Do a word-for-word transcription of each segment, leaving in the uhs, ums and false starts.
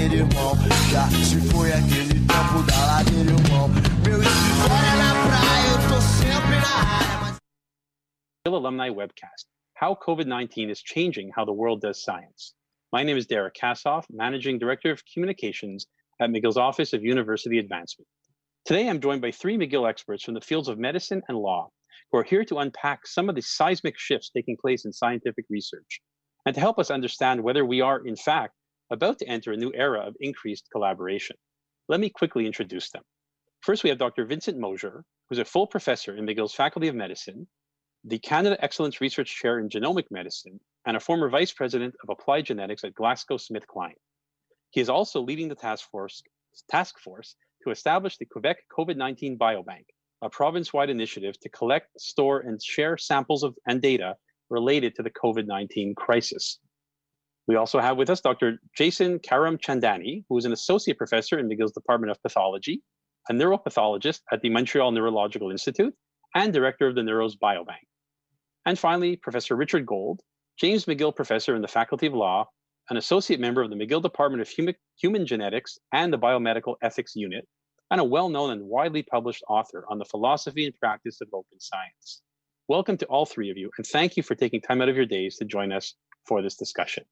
ladeira, irmão. Já se foi aquele tempo da ladeira, irmão. Meu escritório é na praia, eu tô sempre na área. Mas... Alumni webcast, how COVID nineteen is changing how the world does science. My name is Derek Kassoff, Managing Director of Communications at McGill's Office of University Advancement. Today, I'm joined by three McGill experts from the fields of medicine and law, who are here to unpack some of the seismic shifts taking place in scientific research, and to help us understand whether we are, in fact, about to enter a new era of increased collaboration. Let me quickly introduce them. First, we have Doctor Vincent Mosier, who's a full professor in McGill's Faculty of Medicine, the Canada Excellence Research Chair in Genomic Medicine, and a former Vice President of Applied Genetics at GlaxoSmithKline. He is also leading the task force, task force to establish the Quebec COVID nineteen Biobank, a province-wide initiative to collect, store, and share samples of and data related to the COVID nineteen crisis. We also have with us Doctor Jason Karamchandani, who is an associate professor in McGill's Department of Pathology, a neuropathologist at the Montreal Neurological Institute, and director of the Neuros Biobank. And finally, Professor Richard Gold, James McGill Professor in the Faculty of Law, an associate member of the McGill Department of Human, Human Genetics and the Biomedical Ethics Unit, and a well-known and widely published author on the philosophy and practice of open science. Welcome to all three of you, and thank you for taking time out of your days to join us for this discussion.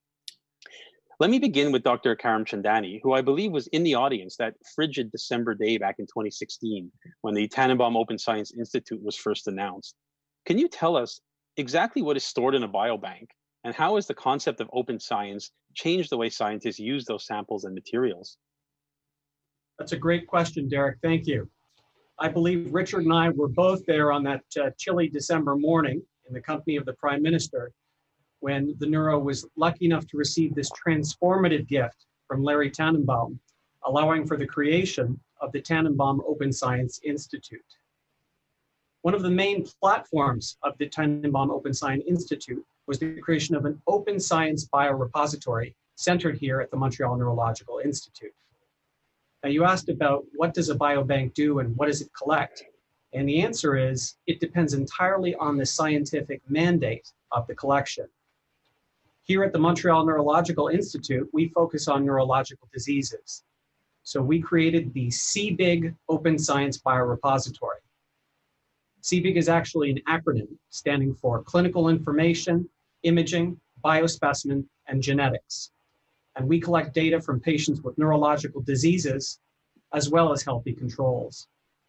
Let me begin with Doctor Karamchandani, who I believe was in the audience that frigid December day back in twenty sixteen, when the Tannenbaum Open Science Institute was first announced. Can you tell us exactly what is stored in a biobank, and how has the concept of open science changed the way scientists use those samples and materials? That's a great question, Derek. Thank you. I believe Richard and I were both there on that uh, chilly December morning in the company of the Prime Minister when the Neuro was lucky enough to receive this transformative gift from Larry Tannenbaum, allowing for the creation of the Tannenbaum Open Science Institute. One of the main platforms of the Tannenbaum Open Science Institute was the creation of an open science biorepository centered here at the Montreal Neurological Institute. Now, you asked about what does a biobank do and what does it collect? And the answer is, it depends entirely on the scientific mandate of the collection. Here at the Montreal Neurological Institute, we focus on neurological diseases. So we created the C B I G Open Science Biorepository. C B I G is actually an acronym standing for Clinical Information, Imaging, Biospecimen, and Genetics. And we collect data from patients with neurological diseases, as well as healthy controls.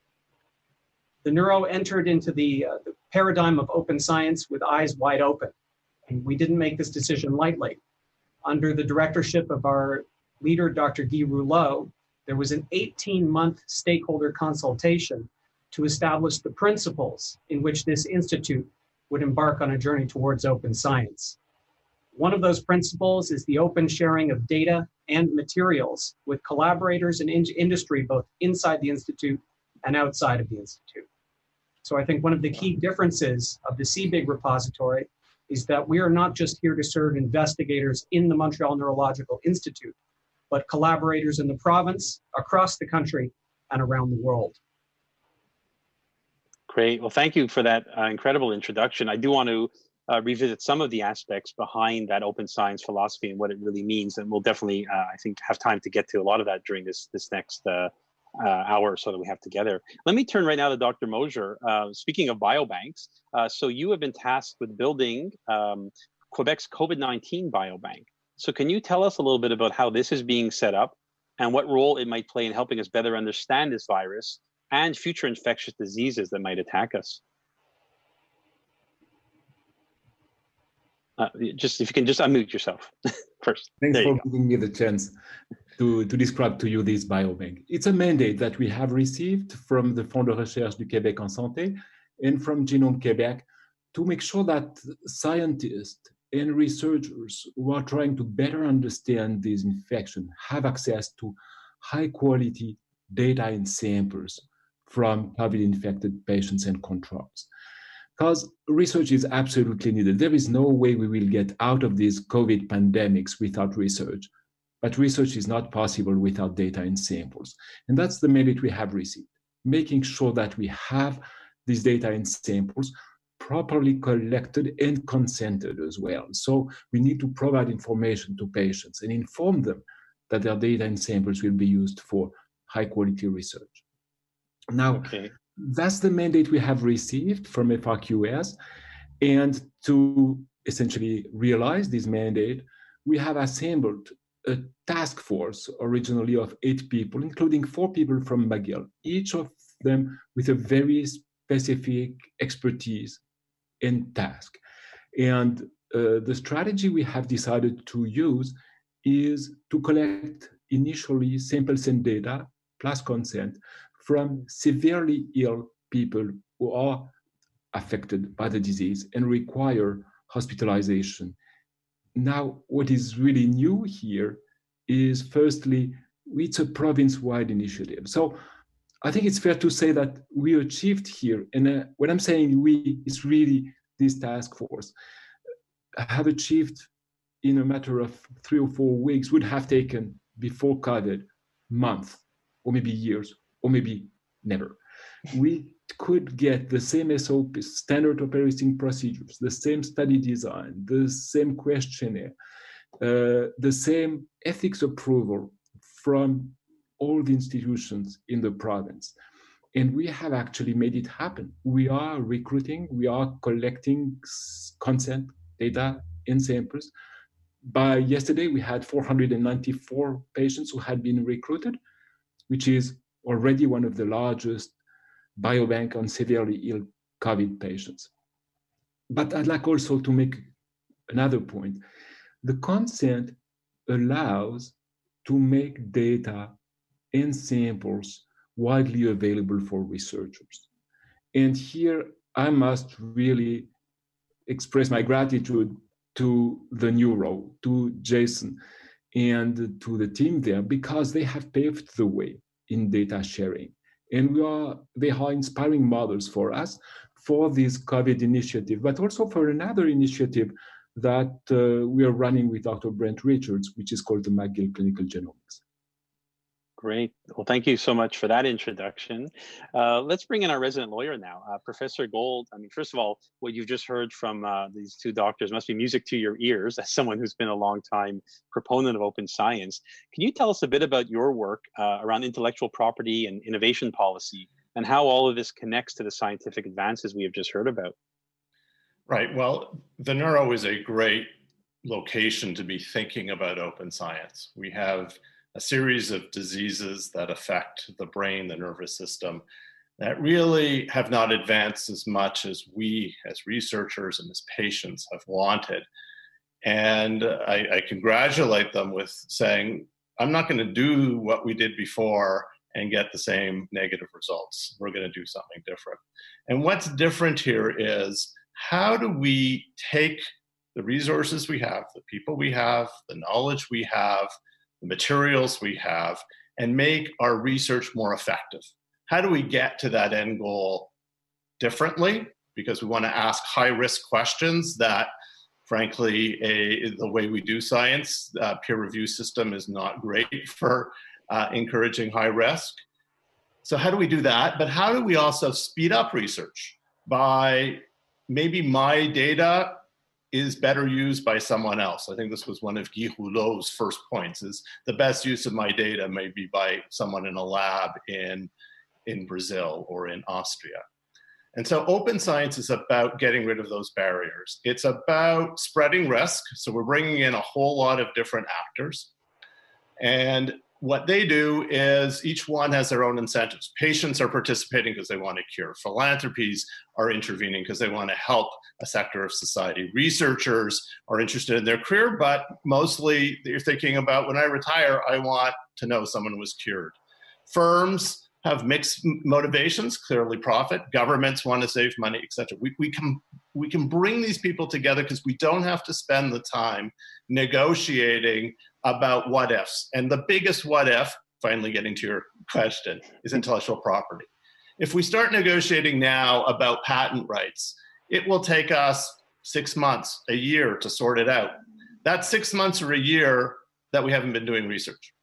The Neuro entered into the, uh, the paradigm of open science with eyes wide open. And we didn't make this decision lightly. Under the directorship of our leader, Doctor Guy Rouleau, there was an eighteen-month stakeholder consultation to establish the principles in which this institute would embark on a journey towards open science. One of those principles is the open sharing of data and materials with collaborators and in industry, both inside the institute and outside of the institute. So I think one of the key differences of the C B I G repository is that we are not just here to serve investigators in the Montreal Neurological Institute, but collaborators in the province, across the country, and around the world. Great. Well, thank you for that uh, incredible introduction. I do want to uh, revisit some of the aspects behind that open science philosophy and what it really means. And we'll definitely, uh, I think, have time to get to a lot of that during this, this next uh, uh, hour or so that we have together. Let me turn right now to Doctor Mosier. Uh, speaking of biobanks, uh, so you have been tasked with building um, Quebec's COVID nineteen biobank. So can you tell us a little bit about how this is being set up and what role it might play in helping us better understand this virus and future infectious diseases that might attack us? Uh, just if you can just unmute yourself first. Thanks there for giving me the chance to, to describe to you this biobank. It's a mandate that we have received from the Fonds de Recherche du Québec en Santé and from Genome Québec to make sure that scientists and researchers who are trying to better understand this infection have access to high quality data and samples from COVID-infected patients and controls. Because research is absolutely needed. There is no way we will get out of these COVID pandemics without research, but research is not possible without data and samples. And that's the mandate we have received, making sure that we have these data and samples properly collected and consented as well. So we need to provide information to patients and inform them that their data and samples will be used for high quality research. Now, okay. That's the mandate we have received from F R Q S. And to essentially realize this mandate, we have assembled a task force originally of eight people, including four people from McGill, each of them with a very specific expertise and task. And uh, the strategy we have decided to use is to collect initially samples and data plus consent from severely ill people who are affected by the disease and require hospitalization. Now, what is really new here is, firstly, it's a province-wide initiative. So I think it's fair to say that we achieved here, and uh, when I'm saying we, it's really this task force, have achieved in a matter of three or four weeks, would have taken before COVID months, or maybe years, or maybe never. We could get the same S O P, standard operating procedures, the same study design, the same questionnaire, uh, the same ethics approval from all the institutions in the province. And we have actually made it happen. We are recruiting, we are collecting consent, data, and samples. By yesterday, we had four hundred ninety-four patients who had been recruited, which is already one of the largest biobank on severely ill COVID patients. But I'd like also to make another point. The consent allows to make data and samples widely available for researchers. And here I must really express my gratitude to the Neuro, to Jason, and to the team there, because they have paved the way in data sharing. And we are, they are inspiring models for us for this COVID initiative, but also for another initiative that uh, we are running with Doctor Brent Richards, which is called the McGill Clinical Genomics. Great. Well, thank you so much for that introduction. Uh, let's bring in our resident lawyer now, uh, Professor Gold. I mean, first of all, what you've just heard from uh, these two doctors must be music to your ears as someone who's been a long time proponent of open science. Can you tell us a bit about your work uh, around intellectual property and innovation policy and how all of this connects to the scientific advances we have just heard about? Right. Well, the Neuro is a great location to be thinking about open science. We have a series of diseases that affect the brain, the nervous system, that really have not advanced as much as we as researchers and as patients have wanted. And I, I congratulate them with saying, I'm not going to do what we did before and get the same negative results. We're going to do something different. And what's different here is, how do we take the resources we have, the people we have, the knowledge we have, the materials we have, and make our research more effective? How do we get to that end goal differently? Because we want to ask high-risk questions that, frankly, a, the way we do science, uh, peer review system is not great for uh, encouraging high risk. So how do we do that? But how do we also speed up research by maybe my data is better used by someone else? I think this was one of Guy Rouleau's first points, is the best use of my data may be by someone in a lab in, in Brazil or in Austria. And so open science is about getting rid of those barriers. It's about spreading risk. So we're bringing in a whole lot of different actors. And what they do is each one has their own incentives. Patients are participating because they want to cure. Philanthropies are intervening because they want to help a sector of society. Researchers are interested in their career, but mostly they're thinking about, when I retire, I want to know someone was cured. Firms have mixed motivations, clearly profit. Governments want to save money, et cetera. We, we, can, we can bring these people together because we don't have to spend the time negotiating about what ifs. And the biggest what if, finally getting to your question, is intellectual property. If we start negotiating now about patent rights, it will take us six months, a year to sort it out. That's six months or a year that we haven't been doing research.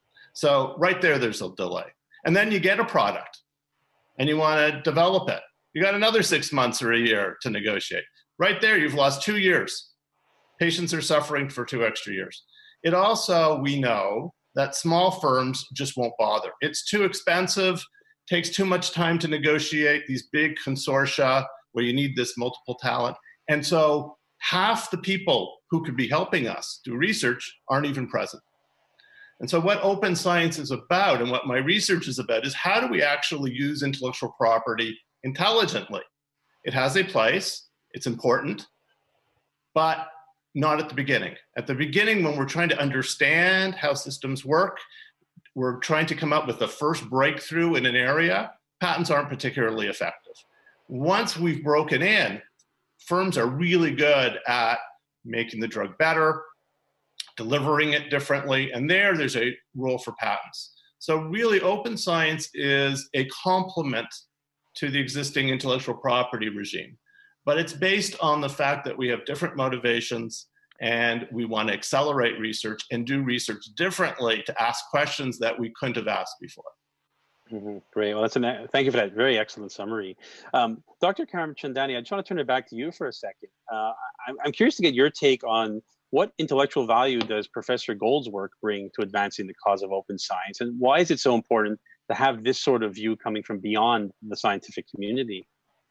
So right there, there's a delay. And then you get a product and you want to develop it. You got another six months or a year to negotiate. Right there, you've lost two years. Patients are suffering for two extra years. It also, we know, that small firms just won't bother. It's too expensive, takes too much time to negotiate these big consortia where you need this multiple talent. And so half the people who could be helping us do research aren't even present. And so what open science is about and what my research is about is how do we actually use intellectual property intelligently? It has a place, it's important, but not at the beginning. At the beginning, when we're trying to understand how systems work, we're trying to come up with the first breakthrough in an area, patents aren't particularly effective. Once we've broken in, firms are really good at making the drug better, delivering it differently, and there, there's a role for patents. So really, open science is a complement to the existing intellectual property regime. But it's based on the fact that we have different motivations and we want to accelerate research and do research differently to ask questions that we couldn't have asked before. Mm-hmm. Great. Well, that's an, thank you for that very excellent summary. Um, Doctor Karamchandani, I just want to turn it back to you for a second. Uh, I'm, I'm curious to get your take on what intellectual value does Professor Gold's work bring to advancing the cause of open science, and why is it so important to have this sort of view coming from beyond the scientific community?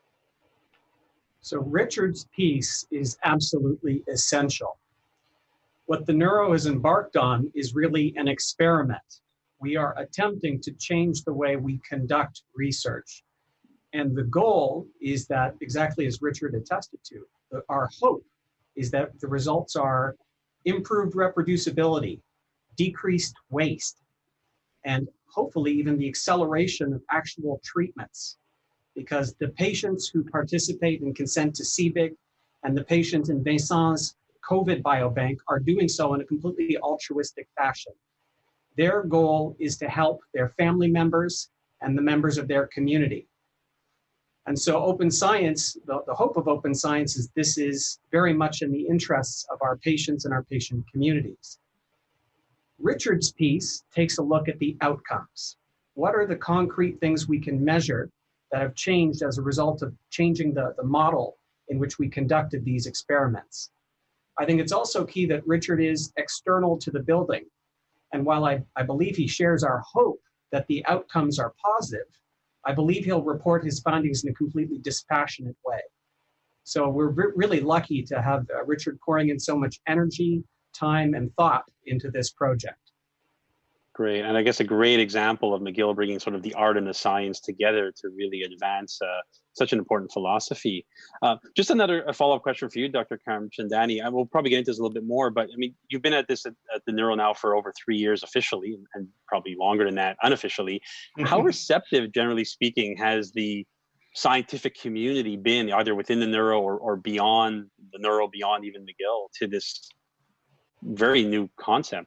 So Richard's piece is absolutely essential. What the Neuro has embarked on is really an experiment. We are attempting to change the way we conduct research. And the goal is that, exactly as Richard attested to, the, our hope is that the results are improved reproducibility, decreased waste, and hopefully even the acceleration of actual treatments. Because the patients who participate and consent to C B I G and the patients in Vincent's COVID biobank are doing so in a completely altruistic fashion. Their goal is to help their family members and the members of their community. And so open science, the, the hope of open science is this is very much in the interests of our patients and our patient communities. Richard's piece takes a look at the outcomes. What are the concrete things we can measure that have changed as a result of changing the, the model in which we conducted these experiments? I think it's also key that Richard is external to the building. And while I, I believe he shares our hope that the outcomes are positive, I believe he'll report his findings in a completely dispassionate way. So we're re- really lucky to have uh, Richard pouring in so much energy, time, and thought into this project. Great. And I guess a great example of McGill bringing sort of the art and the science together to really advance uh, such an important philosophy. Uh, just another a follow-up question for you, Doctor Karamchandani. I will probably get into this a little bit more, but I mean, you've been at this at, at the Neuro now for over three years officially, and probably longer than that unofficially. How receptive, generally speaking, has the scientific community been, either within the Neuro or, or beyond the Neuro, beyond even McGill, to this very new concept?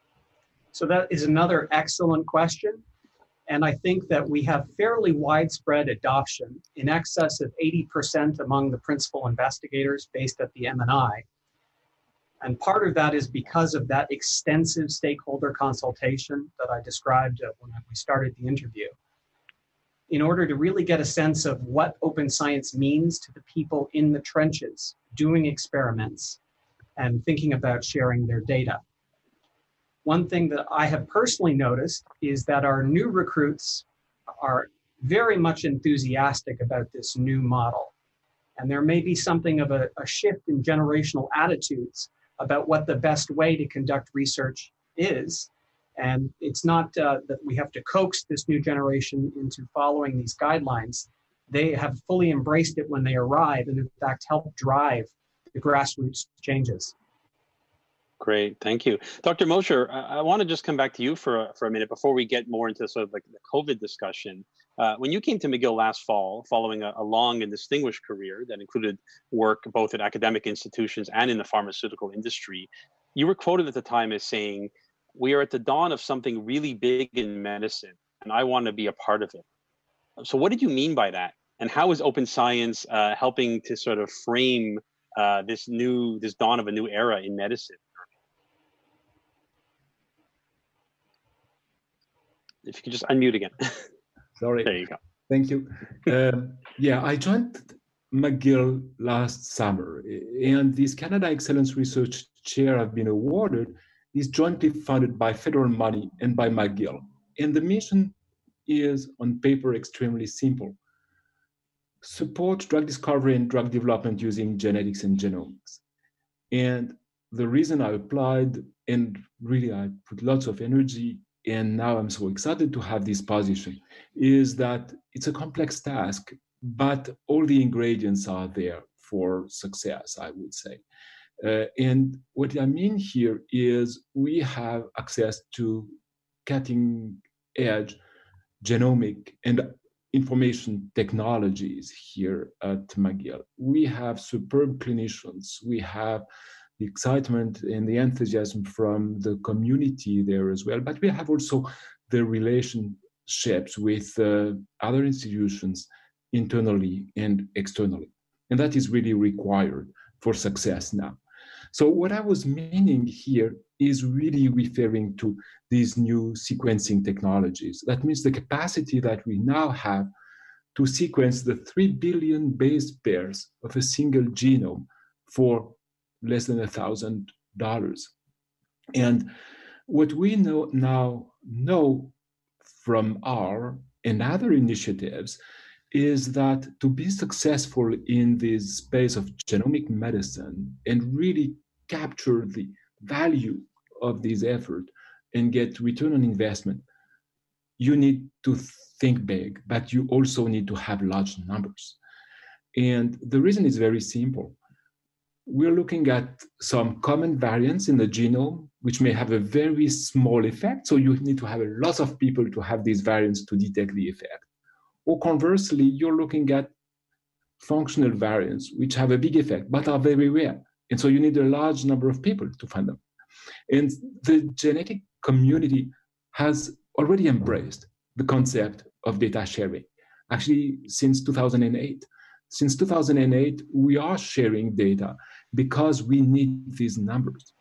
So that is another excellent question. And I think that we have fairly widespread adoption, in excess of eighty percent among the principal investigators based at the M N I. And part of that is because of that extensive stakeholder consultation that I described when we started the interview. In order to really get a sense of what open science means to the people in the trenches, doing experiments and thinking about sharing their data. One thing that I have personally noticed is that our new recruits are very much enthusiastic about this new model. And there may be something of a, a shift in generational attitudes about what the best way to conduct research is. And it's not uh, that we have to coax this new generation into following these guidelines. They have fully embraced it when they arrive and in fact help drive the grassroots changes. Great, thank you. Doctor Mosher, I, I want to just come back to you for a, for a minute before we get more into sort of like the COVID discussion. Uh, when you came to McGill last fall, following a, a long and distinguished career that included work both at academic institutions and in the pharmaceutical industry, you were quoted at the time as saying, "We are at the dawn of something really big in medicine, and I want to be a part of it." So what did you mean by that? And how is open science uh, helping to sort of frame uh, this new, this dawn of a new era in medicine? If you could just unmute again. Sorry. There you go. Thank you. Uh, yeah, I joined McGill last summer, and this Canada Excellence Research Chair I've been awarded is jointly funded by federal money and by McGill. And the mission is, on paper, extremely simple. Support drug discovery and drug development using genetics and genomics. And the reason I applied, and really I put lots of energy, and now I'm so excited to have this position, is that it's a complex task, but all the ingredients are there for success, I would say. Uh, and what I mean here is we have access to cutting edge genomic and information technologies here at McGill. We have superb clinicians. We have the excitement and the enthusiasm from the community there as well, but we have also the relationships with uh, other institutions internally and externally. And that is really required for success now. So what I was meaning here is really referring to these new sequencing technologies. That means the capacity that we now have to sequence the three billion base pairs of a single genome for less than a thousand dollars. And what we know now know from our and other initiatives is that to be successful in this space of genomic medicine and really capture the value of this effort and get return on investment, you need to think big, but you also need to have large numbers. And the reason is very simple. We're looking at some common variants in the genome, which may have a very small effect. So you need to have a lot of people to have these variants to detect the effect. Or conversely, you're looking at functional variants, which have a big effect, but are very rare. And so you need a large number of people to find them. And the genetic community has already embraced the concept of data sharing, actually since two thousand eight. Since two thousand eight, we are sharing data because we need these numbers.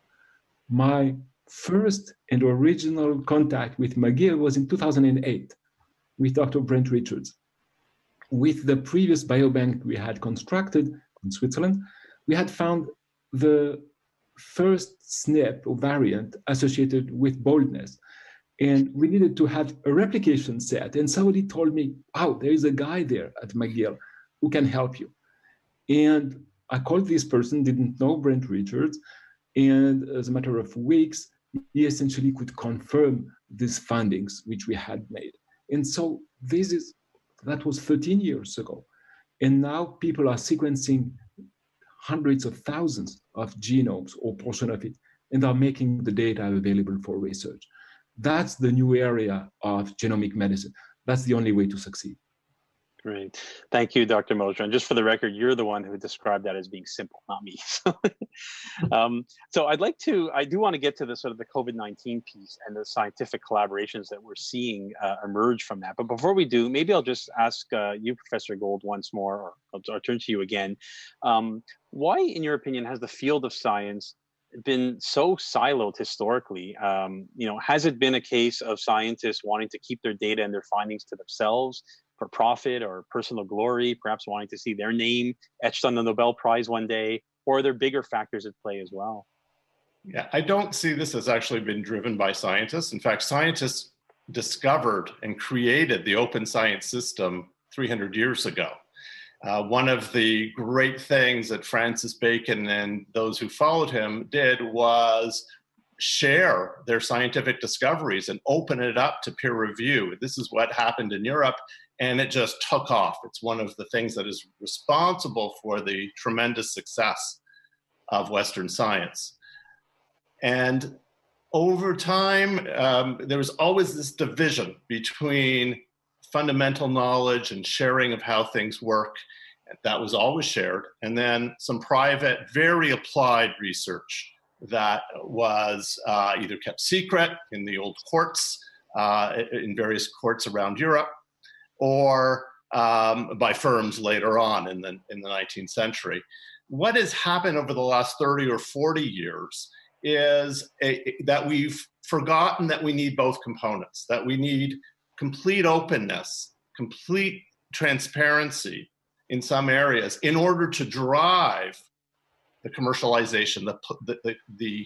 My first and original contact with McGill was in two thousand eight with Doctor Brent Richards. With the previous biobank we had constructed in Switzerland, we had found the first S N P or variant associated with baldness. And we needed to have a replication set. And somebody told me, wow, there is a guy there at McGill who can help you. And I called this person, didn't know Brent Richards. And as a matter of weeks, he essentially could confirm these findings which we had made. And so this is, that was thirteen years ago. And now people are sequencing hundreds of thousands of genomes or portion of it, and are making the data available for research. That's the new area of genomic medicine. That's the only way to succeed. Great. Thank you, Doctor Moser. And just for the record, you're the one who described that as being simple, not me. um, so I'd like to, I do want to get to the sort of the COVID nineteen piece and the scientific collaborations that we're seeing uh, emerge from that. But before we do, maybe I'll just ask uh, you, Professor Gold, once more, or I'll, I'll turn to you again. Um, why, in your opinion, has the field of science been so siloed historically? Um, you know, has it been a case of scientists wanting to keep their data and their findings to themselves for profit or personal glory, perhaps wanting to see their name etched on the Nobel Prize one day, or are there bigger factors at play as well? Yeah, I don't see this as actually been driven by scientists. In fact, scientists discovered and created the open science system three hundred years ago. Uh, one of the great things that Francis Bacon and those who followed him did was share their scientific discoveries and open it up to peer review. This is what happened in Europe, and it just took off. It's one of the things that is responsible for the tremendous success of Western science. And over time, um, there was always this division between fundamental knowledge and sharing of how things work. That was always shared. And then some private, very applied research that was uh, either kept secret in the old courts, uh, in various courts around Europe, or um, by firms later on in the, in the nineteenth century. What has happened over the last thirty or forty years is a, that we've forgotten that we need both components, that we need complete openness, complete transparency in some areas in order to drive the commercialization, the, the, the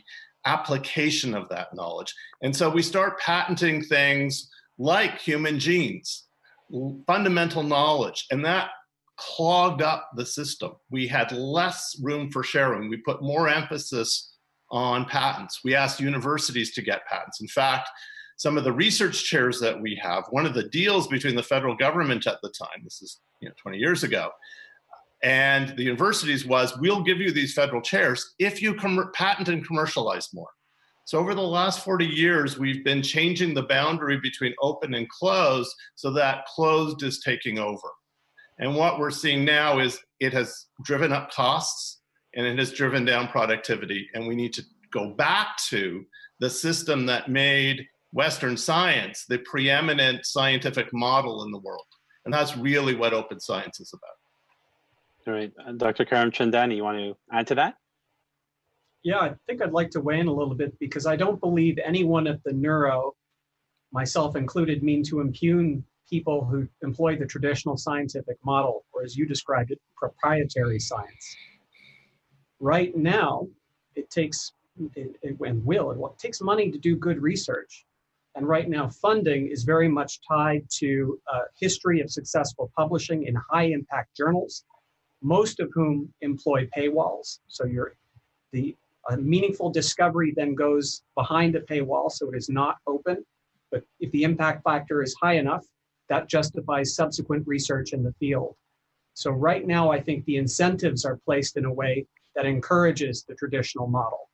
application of that knowledge. And so we start patenting things like human genes, fundamental knowledge, and that clogged up the system. We had less room for sharing. We put more emphasis on patents. We asked universities to get patents. In fact, some of the research chairs that we have, one of the deals between the federal government at the time, this is you know, twenty years ago, and the universities was, we'll give you these federal chairs if you com- patent and commercialize more. So over the last forty years, we've been changing the boundary between open and closed so that closed is taking over. And what we're seeing now is it has driven up costs and it has driven down productivity. And we need to go back to the system that made Western science the preeminent scientific model in the world. And that's really what open science is about. All right. Uh, Doctor Karamchandani, you want to add to that? Yeah, I think I'd like to weigh in a little bit because I don't believe anyone at the Neuro, myself included, mean to impugn people who employ the traditional scientific model, or as you described it, proprietary science. Right now, it takes, it, it, and will, it, it takes money to do good research. And right now, funding is very much tied to a history of successful publishing in high-impact journals, most of whom employ paywalls. So you're, the a meaningful discovery then goes behind a paywall, so it is not open. But if the impact factor is high enough, that justifies subsequent research in the field. So right now, I think the incentives are placed in a way that encourages the traditional model.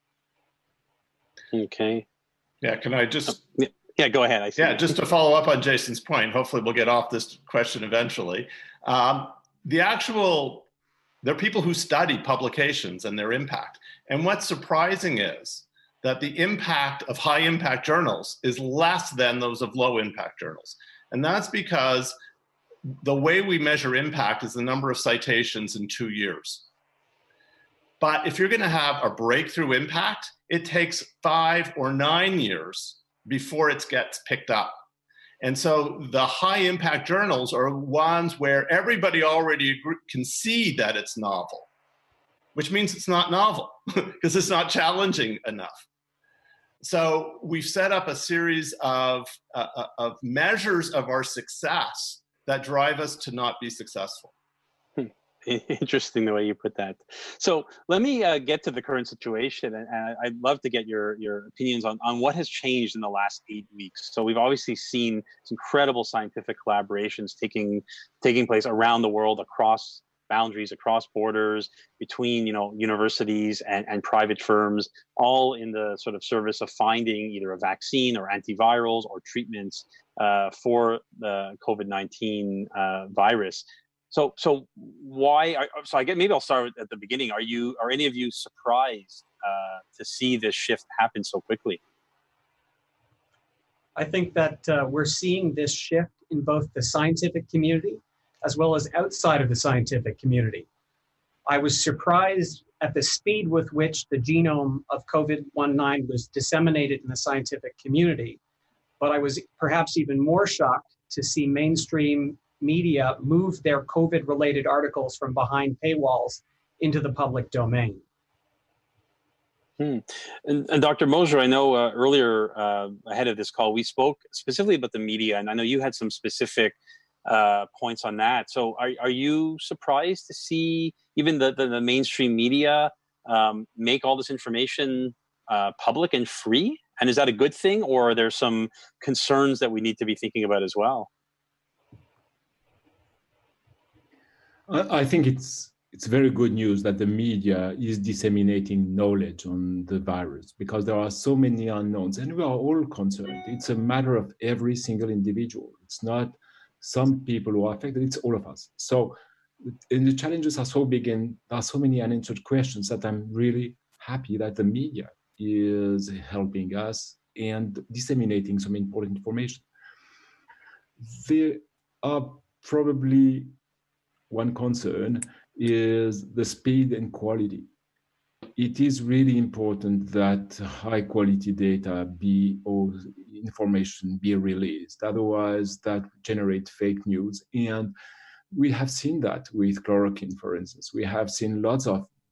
Okay. Yeah, can I just... Yeah, yeah go ahead. I see. Yeah, just to follow up on Jason's point, hopefully we'll get off this question eventually. Um, the actual, there are people who study publications and their impact. And what's surprising is that the impact of high impact journals is less than those of low impact journals. And that's because the way we measure impact is the number of citations in two years. But if you're going to have a breakthrough impact, it takes five or nine years before it gets picked up. And so the high impact journals are ones where everybody already can see that it's novel, which means it's not novel because it's not challenging enough. So we've set up a series of, uh, of measures of our success that drive us to not be successful. Interesting the way you put that. So let me uh, get to the current situation, and, and I'd love to get your your opinions on, on what has changed in the last eight weeks. So we've obviously seen some incredible scientific collaborations taking taking place around the world, across boundaries, across borders, between you know universities and, and private firms, all in the sort of service of finding either a vaccine or antivirals or treatments uh, for the COVID nineteen uh, virus. So, so why? Are, so I get maybe I'll start at the beginning. Are you, are any of you surprised uh, to see this shift happen so quickly? I think that uh, we're seeing this shift in both the scientific community as well as outside of the scientific community. I was surprised at the speed with which the genome of COVID nineteen was disseminated in the scientific community, but I was perhaps even more shocked to see mainstream media move their COVID-related articles from behind paywalls into the public domain. Hmm. And, and Doctor Moser, I know uh, earlier uh, ahead of this call, we spoke specifically about the media, and I know you had some specific uh, points on that. So are, are you surprised to see even the, the, the mainstream media um, make all this information uh, public and free? And is that a good thing, or are there some concerns that we need to be thinking about as well? I think it's it's very good news that the media is disseminating knowledge on the virus, because there are so many unknowns and we are all concerned. It's a matter of every single individual. It's not some people who are affected, it's all of us. So, and the challenges are so big and there are so many unanswered questions that I'm really happy that the media is helping us and disseminating some important information. There are probably one concern is the speed and quality. It is really important that high quality data be, or information be released. Otherwise that generates fake news. And we have seen that with chloroquine, for instance. We have seen lots of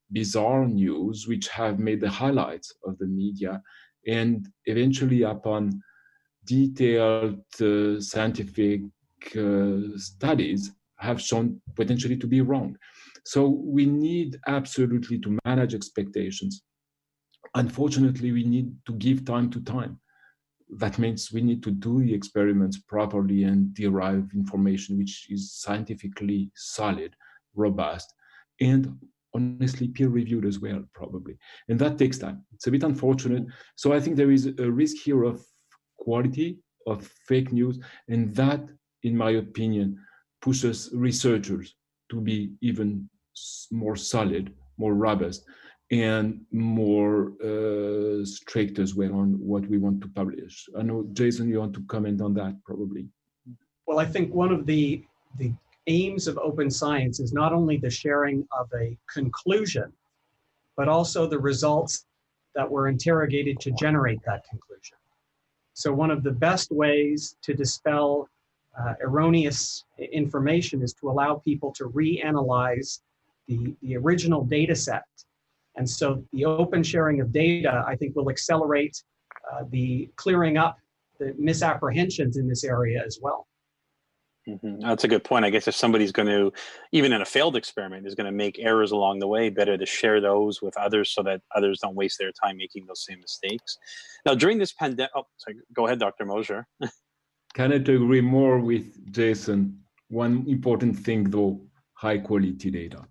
bizarre news which have made the highlights of the media, and eventually upon detailed uh, scientific uh, studies have shown potentially to be wrong. So we need absolutely to manage expectations. Unfortunately, we need to give time to time. That means we need to do the experiments properly and derive information which is scientifically solid, robust, and honestly peer-reviewed as well, probably. And that takes time. It's a bit unfortunate. So I think there is a risk here of quality, of fake news, and that, in my opinion, pushes researchers to be even more solid, more robust, and more uh, strict as well on what we want to publish. I know, Jason, you want to comment on that probably. Well, I think one of the, the aims of open science is not only the sharing of a conclusion, but also the results that were interrogated to generate that conclusion. So one of the best ways to dispel uh, erroneous information is to allow people to reanalyze the, the original data set. And so the open sharing of data, I think, will accelerate uh, the clearing up the misapprehensions in this area as well. Mm-hmm. That's a good point. I guess if somebody's going to, even in a failed experiment, is going to make errors along the way, better to share those with others so that others don't waste their time making those same mistakes. Now, during this pandemic, oh, sorry, go ahead, Doctor Mosier. Cannot agree more with Jason. One important thing, though, high quality data.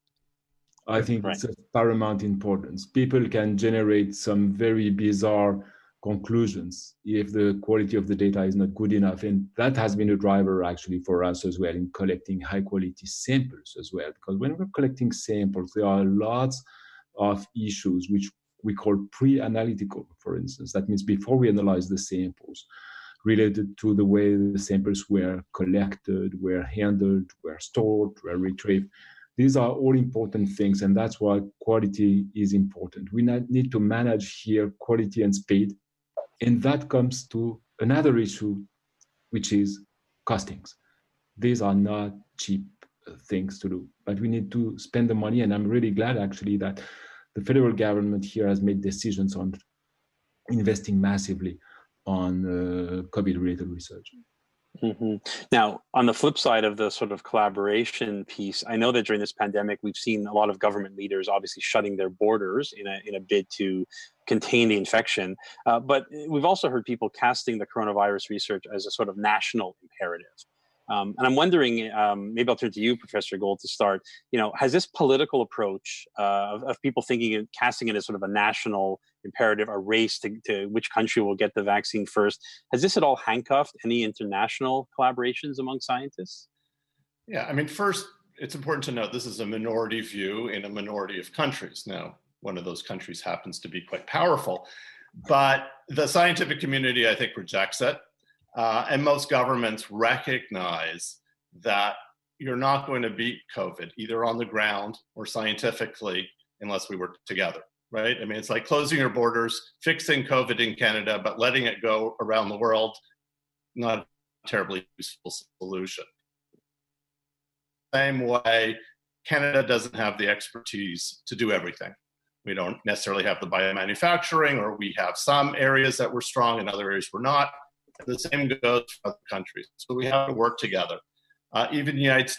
I think right. It's of paramount importance. People can generate some very bizarre conclusions if the quality of the data is not good enough. And that has been a driver actually for us as well in collecting high quality samples as well. Because when we're collecting samples, there are lots of issues which we call pre-analytical, for instance. That means before we analyze the samples, related to the way the samples were collected, were handled, were stored, were retrieved. These are all important things, and that's why quality is important. We need to manage here quality and speed, and that comes to another issue, which is costings. These are not cheap things to do, but we need to spend the money, and I'm really glad actually that the federal government here has made decisions on investing massively on uh, COVID-related research. Mm-hmm. Now, on the flip side of the sort of collaboration piece, I know that during this pandemic, we've seen a lot of government leaders obviously shutting their borders in a in a bid to contain the infection. Uh, but we've also heard people casting the coronavirus research as a sort of national imperative. Um, and I'm wondering, um, maybe I'll turn to you, Professor Gold, to start. You know, has this political approach uh, of, of people thinking and casting it as sort of a national imperative, a race to, to which country will get the vaccine first, has this at all handcuffed any international collaborations among scientists? Yeah, I mean, first, it's important to note this is a minority view in a minority of countries. Now, one of those countries happens to be quite powerful, but the scientific community, I think, rejects it. Uh, and most governments recognize that you're not going to beat COVID either on the ground or scientifically unless we work together, right? I mean, it's like closing your borders, fixing COVID in Canada, but letting it go around the world, not a terribly useful solution. Same way, Canada doesn't have the expertise to do everything. We don't necessarily have the biomanufacturing, or we have some areas that we're strong and other areas we're not. The same goes for other countries. So we have to work together. Uh, even the United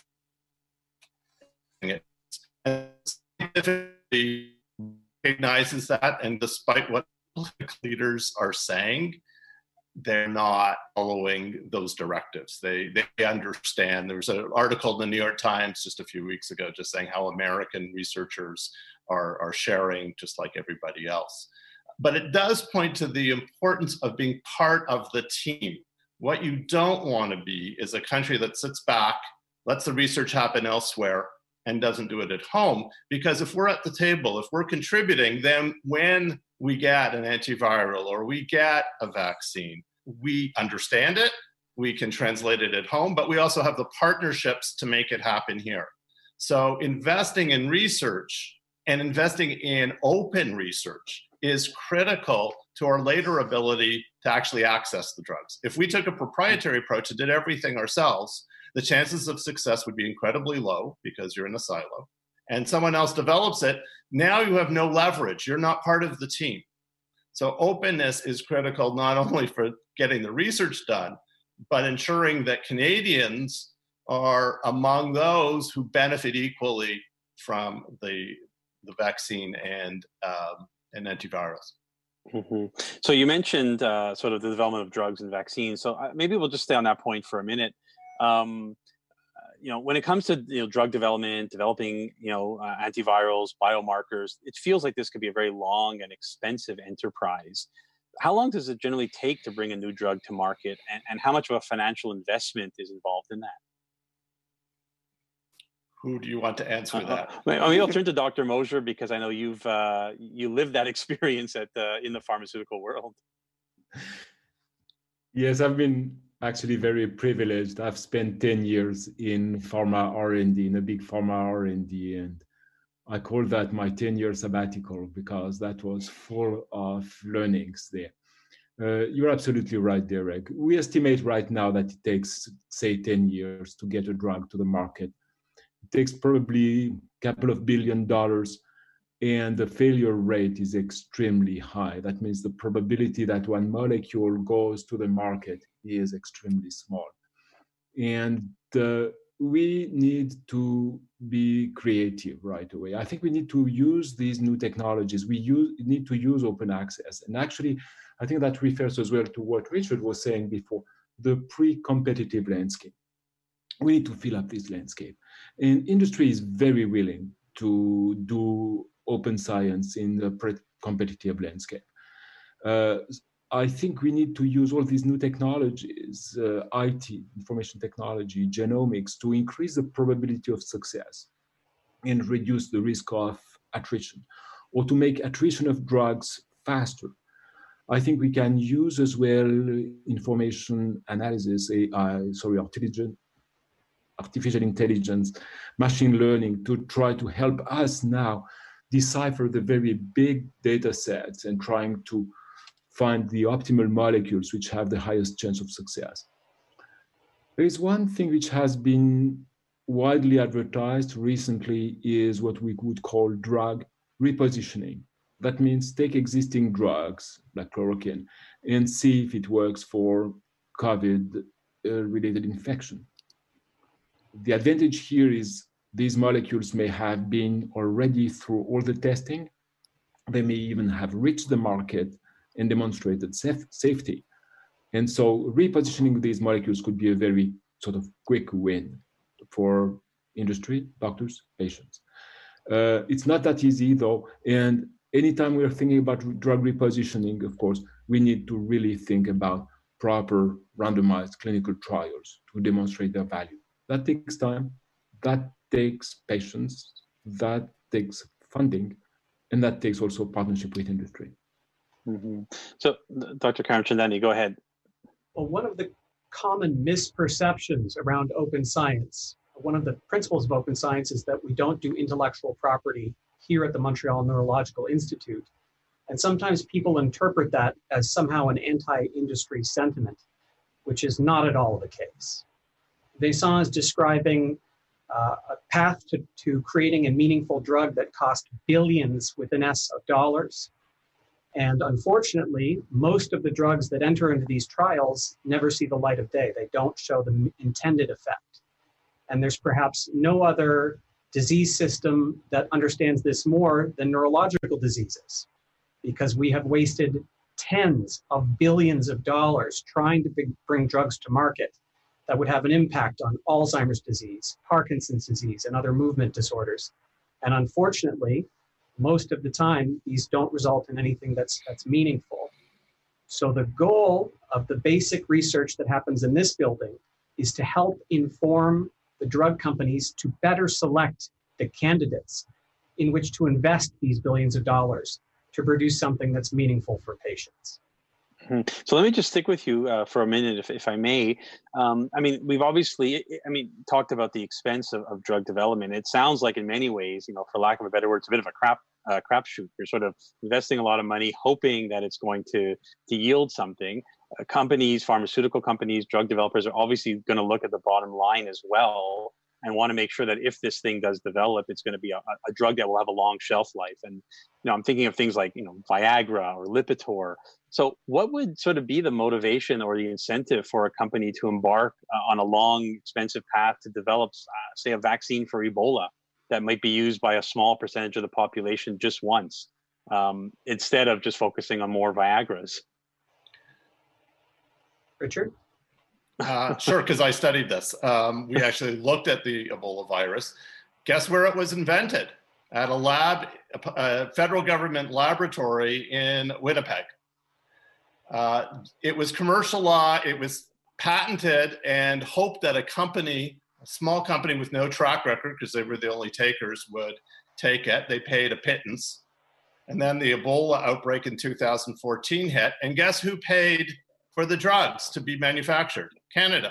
States recognizes that, and despite what political leaders are saying, they're not following those directives. They they understand. There was an article in the New York Times just a few weeks ago just saying how American researchers are, are sharing just like everybody else. But it does point to the importance of being part of the team. What you don't want to be is a country that sits back, lets the research happen elsewhere, and doesn't do it at home. Because if we're at the table, if we're contributing, then when we get an antiviral or we get a vaccine, we understand it, we can translate it at home, but we also have the partnerships to make it happen here. So investing in research and investing in open research is critical to our later ability to actually access the drugs. If we took a proprietary approach and did everything ourselves, the chances of success would be incredibly low because you're in a silo. and someone else develops it, now you have no leverage. You're not part of the team. So openness is critical not only for getting the research done, but ensuring that Canadians are among those who benefit equally from the, the vaccine and, um, and antivirals. Mm-hmm. So you mentioned uh, sort of the development of drugs and vaccines. So uh, maybe we'll just stay on that point for a minute. Um, uh, you know, when it comes to you know drug development, developing you know uh, antivirals, biomarkers, it feels like this could be a very long and expensive enterprise. How long does it generally take to bring a new drug to market, and, and how much of a financial investment is involved in that? Who do you want to answer that? Uh, I mean, I'll turn to Doctor Mosier because I know you've uh, you lived that experience at the, in the pharmaceutical world. Yes, I've been actually very privileged. I've spent ten years in pharma R and D, in a big pharma R and D, and I call that my ten-year sabbatical because that was full of learnings there. Uh, you're absolutely right, Derek. We estimate right now that it takes, say, ten years to get a drug to the market. It takes probably a couple of billion dollars, and the failure rate is extremely high. That means the probability that one molecule goes to the market is extremely small. And uh, we need to be creative right away. I think we need to use these new technologies. We use, need to use open access. And actually, I think that refers as well to what Richard was saying before, the pre-competitive landscape. We need to fill up this landscape. And industry is very willing to do open science in the pre-competitive landscape. Uh, I think we need to use all these new technologies, uh, I T, information technology, genomics, to increase the probability of success and reduce the risk of attrition, or to make attrition of drugs faster. I think we can use as well information analysis, A I, sorry, intelligent, artificial intelligence, machine learning to try to help us now decipher the very big data sets and trying to find the optimal molecules which have the highest chance of success. There is one thing which has been widely advertised recently is what we would call drug repositioning. That means take existing drugs like chloroquine and see if it works for COVID-related infection. The advantage here is these molecules may have been already through all the testing. They may even have reached the market and demonstrated safe, safety. And so repositioning these molecules could be a very sort of quick win for industry, doctors, patients. Uh, it's not that easy though. And anytime we're thinking about drug repositioning, of course, we need to really think about proper randomized clinical trials to demonstrate their value. That takes time, that takes patience, that takes funding, and that takes also partnership with industry. Mm-hmm. So, Doctor Karamchandani, go ahead. Well, one of the common misperceptions around open science, one of the principles of open science is that we don't do intellectual property here at the Montreal Neurological Institute. And sometimes people interpret that as somehow an anti-industry sentiment, which is not at all the case. Vincent is describing uh, a path to, to creating a meaningful drug that cost billions with an S of dollars. And unfortunately, most of the drugs that enter into these trials never see the light of day. They don't show the intended effect. And there's perhaps no other disease system that understands this more than neurological diseases, because we have wasted tens of billions of dollars trying to bring drugs to market that would have an impact on Alzheimer's disease, Parkinson's disease, and other movement disorders. And unfortunately, most of the time, these don't result in anything that's, that's meaningful. So the goal of the basic research that happens in this building is to help inform the drug companies to better select the candidates in which to invest these billions of dollars to produce something that's meaningful for patients. So let me just stick with you uh, for a minute, if, if I may. Um, I mean, we've obviously, I mean, talked about the expense of, of drug development. It sounds like in many ways, you know, for lack of a better word, it's a bit of a crap uh, crapshoot. You're sort of investing a lot of money, hoping that it's going to, to yield something. Uh, companies, pharmaceutical companies, drug developers are obviously going to look at the bottom line as well. and want to make sure that if this thing does develop, it's going to be a, a drug that will have a long shelf life. And, you know, I'm thinking of things like, you know, Viagra or Lipitor. So what would sort of be the motivation or the incentive for a company to embark uh, on a long, expensive path to develop, uh, say, a vaccine for Ebola that might be used by a small percentage of the population just once, um, instead of just focusing on more Viagras? Richard? Uh, sure, because I studied this. Um, we actually looked at the Ebola virus. Guess where it was invented? At a lab, a federal government laboratory in Winnipeg. Uh, it was commercial law, it was patented, and hoped that a company, a small company with no track record, because they were the only takers, would take it. They paid a pittance. And then the Ebola outbreak in two thousand fourteen hit, and guess who paid for the drugs to be manufactured? Canada.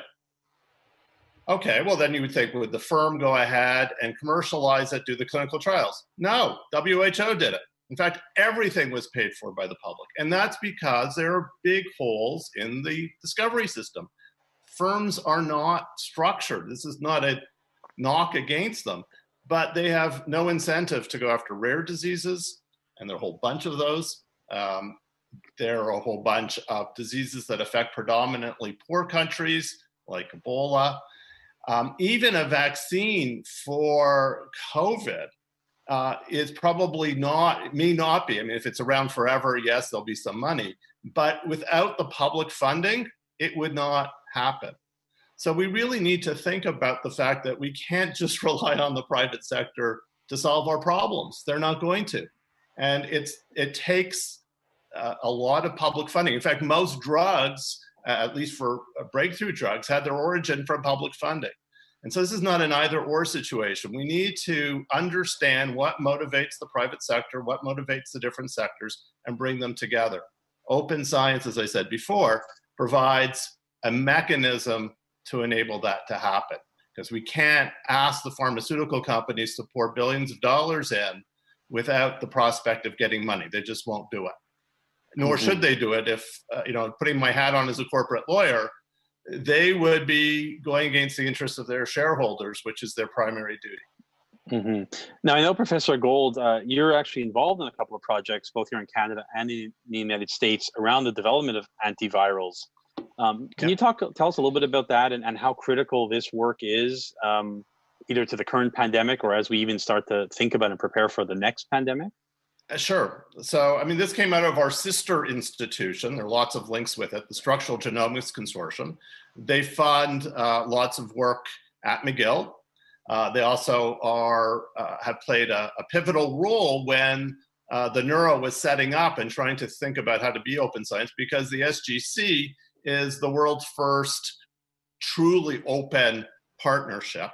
Okay, well then you would think, would the firm go ahead and commercialize it, do the clinical trials? No, W H O did it. In fact, everything was paid for by the public. And that's because there are big holes in the discovery system. Firms are not structured. This is not a knock against them, but they have no incentive to go after rare diseases, and there are a whole bunch of those. Um, there are a whole bunch of diseases that affect predominantly poor countries, like Ebola. Um, even a vaccine for COVID uh, is probably not, it may not be. I mean, if it's around forever, yes, there'll be some money. But without the public funding, it would not happen. So we really need to think about the fact that we can't just rely on the private sector to solve our problems. They're not going to. And it's it takes uh, a lot of public funding. In fact, most drugs, uh, at least for uh, breakthrough drugs, had their origin from public funding. And so this is not an either or situation. We need to understand what motivates the private sector, what motivates the different sectors, and bring them together. Open science, as I said before, provides a mechanism to enable that to happen. Because we can't ask the pharmaceutical companies to pour billions of dollars in without the prospect of getting money. They just won't do it. Nor mm-hmm. should they do it if, uh, you know, putting my hat on as a corporate lawyer, they would be going against the interests of their shareholders, which is their primary duty. Mm-hmm. Now, I know, Professor Gold, uh, you're actually involved in a couple of projects, both here in Canada and in the United States, around the development of antivirals. Um, can yeah. you talk, tell us a little bit about that and, and how critical this work is, um, either to the current pandemic or as we even start to think about and prepare for the next pandemic? Uh, sure. So, I mean, this came out of our sister institution. There are lots of links with it, the Structural Genomics Consortium. They fund uh, lots of work at McGill. Uh, they also are uh, have played a, a pivotal role when uh, the Neuro was setting up and trying to think about how to be open science, because the S G C is the world's first truly open partnership.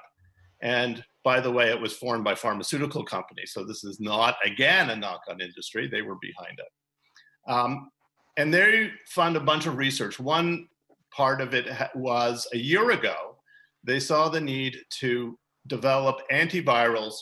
And by the way, it was formed by pharmaceutical companies. So this is not, again, a knock on industry. They were behind it. Um, and they fund a bunch of research. One part of it was a year ago, they saw the need to develop antivirals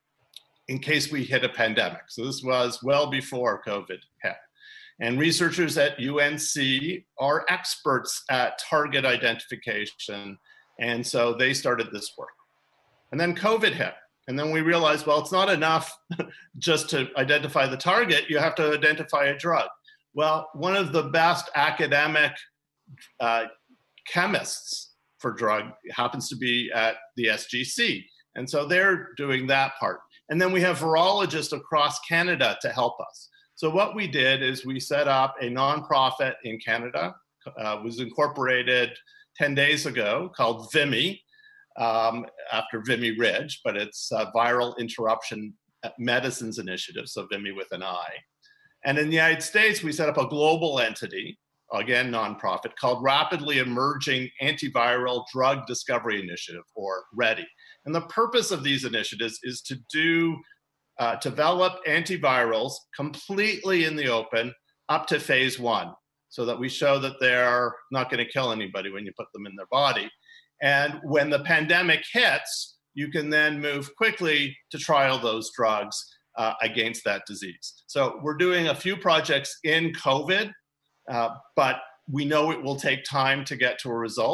in case we hit a pandemic. So this was well before COVID hit. And researchers at U N C are experts at target identification. And so they started this work. And then COVID hit. And then we realized, well, it's not enough just to identify the target. You have to identify a drug. Well, one of the best academic uh, chemists for drug happens to be at the S G C. And so they're doing that part. And then we have virologists across Canada to help us. So what we did is we set up a nonprofit in Canada, uh, was incorporated ten days ago, called V I M I, um, after Vimy Ridge, but it's uh, Viral Interruption Medicines Initiative, so V I M I with an I. And in the United States, we set up a global entity, again, nonprofit, called Rapidly Emerging Antiviral Drug Discovery Initiative, or READI. And the purpose of these initiatives is to do Uh, develop antivirals completely in the open up to phase one, so that we show that they're not going to kill anybody when you put them in their body. And when the pandemic hits, you can then move quickly to trial those drugs uh, against that disease. So we're doing a few projects in COVID, uh, but we know it will take time to get to a result.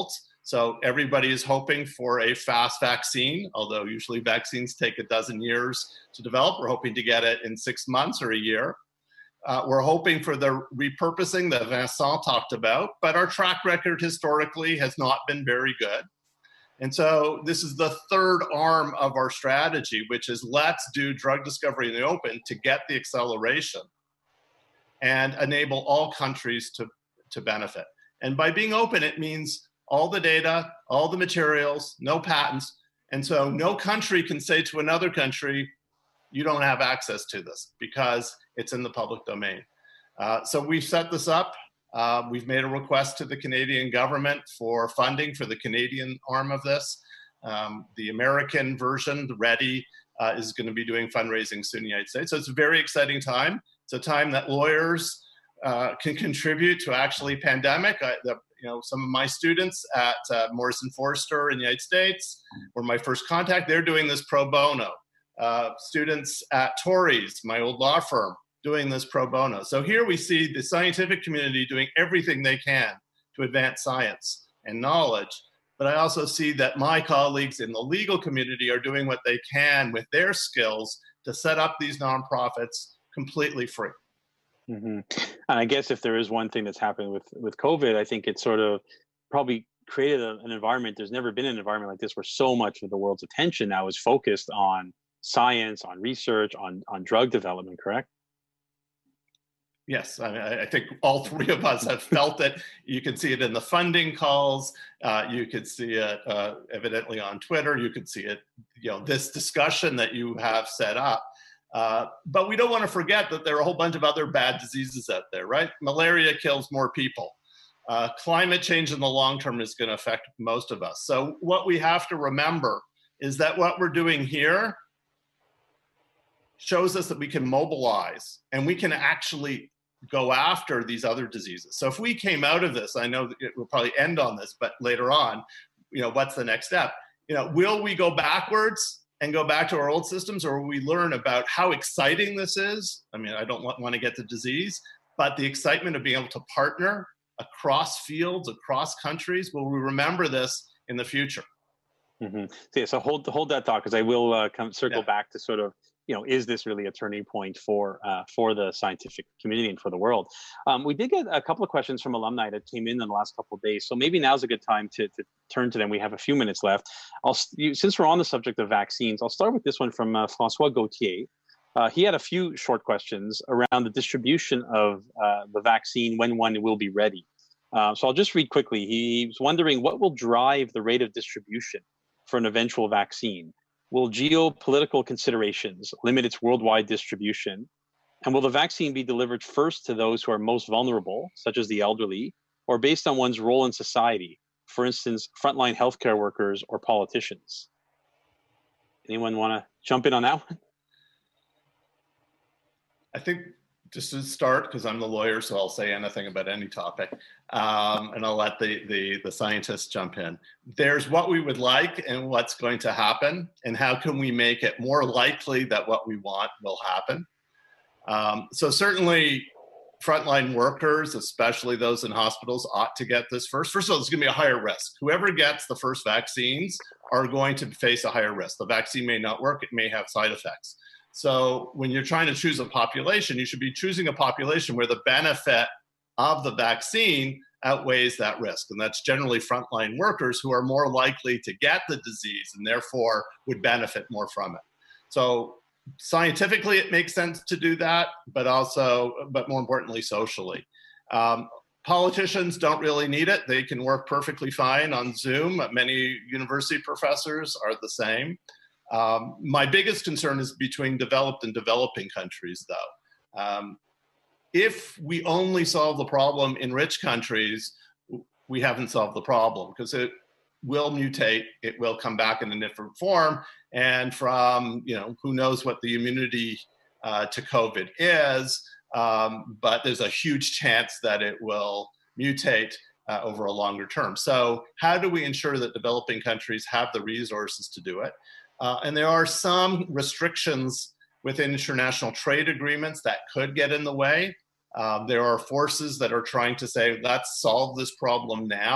So everybody is hoping for a fast vaccine, although usually vaccines take a dozen years to develop. We're hoping to get it in six months or a year. Uh, we're hoping for the repurposing that Vincent talked about, but our track record historically has not been very good. And so this is the third arm of our strategy, which is let's do drug discovery in the open to get the acceleration and enable all countries to, to benefit. And by being open, it means all the data, all the materials, no patents. And so no country can say to another country, you don't have access to this because it's in the public domain. Uh, so we've set this up. Uh, we've made a request to the Canadian government for funding for the Canadian arm of this. Um, the American version, the READY, uh, is going to be doing fundraising soon in the United States. So it's a very exciting time. It's a time that lawyers uh, can contribute to actually pandemic. I, the, you know, some of my students at uh, Morrison Foerster in the United States were my first contact. They're doing this pro bono. Uh, students at Torrey's, my old law firm, doing this pro bono. So here we see the scientific community doing everything they can to advance science and knowledge. But I also see that my colleagues in the legal community are doing what they can with their skills to set up these nonprofits completely free. Mm-hmm. And I guess if there is one thing that's happened with, with COVID, I think it's sort of probably created a, an environment. There's never been an environment like this where so much of the world's attention now is focused on science, on research, on, on drug development, correct? Yes, I mean, I think all three of us have felt it. You can see it in the funding calls. Uh, you could see it uh, evidently on Twitter. You could see it, you know, this discussion that you have set up. Uh, but we don't want to forget that there are a whole bunch of other bad diseases out there, right? Malaria kills more people. Uh, climate change in the long term is going to affect most of us. So what we have to remember is that what we're doing here shows us that we can mobilize and we can actually go after these other diseases. So if we came out of this, I know that it will probably end on this, but later on, you know, what's the next step? You know, will we go backwards and go back to our old systems, or will we learn about how exciting this is? I mean, I don't want, want to get to disease, but the excitement of being able to partner across fields, across countries, will we remember this in the future? Mm-hmm. So, yeah, so hold hold that thought, because I will uh, come circle yeah. back to sort of, you know, is this really a turning point for uh, for the scientific community and for the world? Um, we did get a couple of questions from alumni that came in in the last couple of days, so maybe now's a good time to, to turn to them. We have a few minutes left. I'll you, since we're on the subject of vaccines, I'll start with this one from uh, Francois Gauthier. Uh, he had a few short questions around the distribution of uh, the vaccine when one will be ready. Uh, so I'll just read quickly. He was wondering what will drive the rate of distribution for an eventual vaccine. Will geopolitical considerations limit its worldwide distribution? And will the vaccine be delivered first to those who are most vulnerable, such as the elderly, or based on one's role in society, for instance, frontline healthcare workers or politicians? Anyone want to jump in on that one? I think just to start, because I'm the lawyer, so I'll say anything about any topic, um, and I'll let the, the, the scientists jump in. There's what we would like and what's going to happen, and how can we make it more likely that what we want will happen. Um, so certainly frontline workers, especially those in hospitals, ought to get this first. First of all, it's going to be a higher risk. Whoever gets the first vaccines are going to face a higher risk. The vaccine may not work, it may have side effects. So when you're trying to choose a population, you should be choosing a population where the benefit of the vaccine outweighs that risk. And that's generally frontline workers who are more likely to get the disease and therefore would benefit more from it. So scientifically, it makes sense to do that, but also, but more importantly, socially. Um, politicians don't really need it. They can work perfectly fine on Zoom. Many university professors are the same. Um, my biggest concern is between developed and developing countries, though. Um, if we only solve the problem in rich countries, we haven't solved the problem, because it will mutate, it will come back in a different form, and from, you know, who knows what the immunity uh, to COVID is, um, but there's a huge chance that it will mutate uh, over a longer term. So how do we ensure that developing countries have the resources to do it? Uh, and there are some restrictions within international trade agreements that could get in the way. Um, there are forces that are trying to say, let's solve this problem now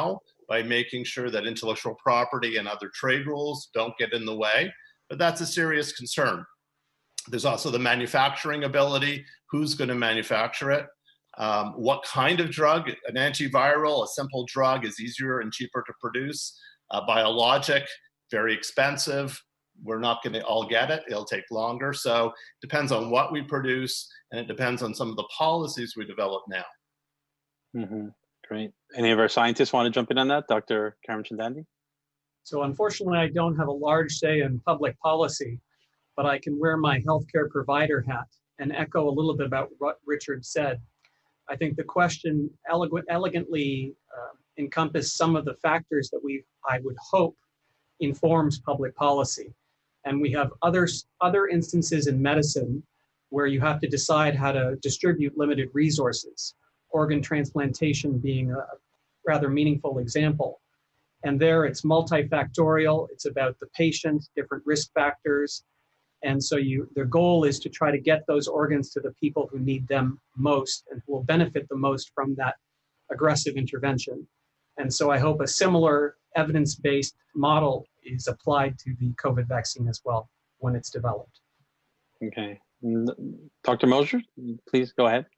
by making sure that intellectual property and other trade rules don't get in the way. But that's a serious concern. There's also the manufacturing ability. Who's going to manufacture it? Um, what kind of drug? An antiviral, a simple drug, is easier and cheaper to produce. A biologic, very expensive. We're not going to all get it. It'll take longer. So it depends on what we produce, and it depends on some of the policies we develop now. Mm-hmm. Great. Any of our scientists want to jump in on that? Doctor Karamchandani? So unfortunately, I don't have a large say in public policy, but I can wear my healthcare provider hat and echo a little bit about what Richard said. I think the question elegant, elegantly uh, encompassed some of the factors that we, I would hope, informs public policy. And we have other, other instances in medicine where you have to decide how to distribute limited resources, organ transplantation being a rather meaningful example. And there it's multifactorial. It's about the patient, different risk factors. And so you, their goal is to try to get those organs to the people who need them most and who will benefit the most from that aggressive intervention. And so I hope a similar evidence-based model is applied to the COVID vaccine as well when it's developed. Okay. Doctor Moser, please go ahead.